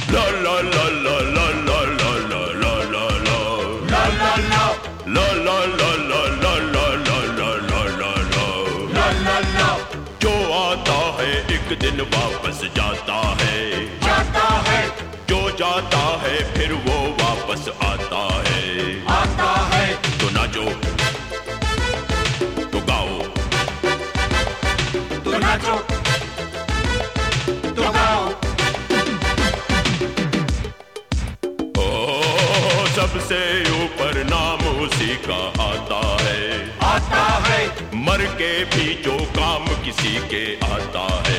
La la la la la la la la la la la La la la la la la la la la la la la la la La la la जो आता है एक दिन वापस जाता है, जाता है, जो जाता है फिर वो वापस आता है। आता है, तो नाचो तो गाओ, तो नाचो, तो गाओ। ओ सबसे ऊपर नाम उसी का आता है, आता है, मर के भी जो काम किसी के आता है।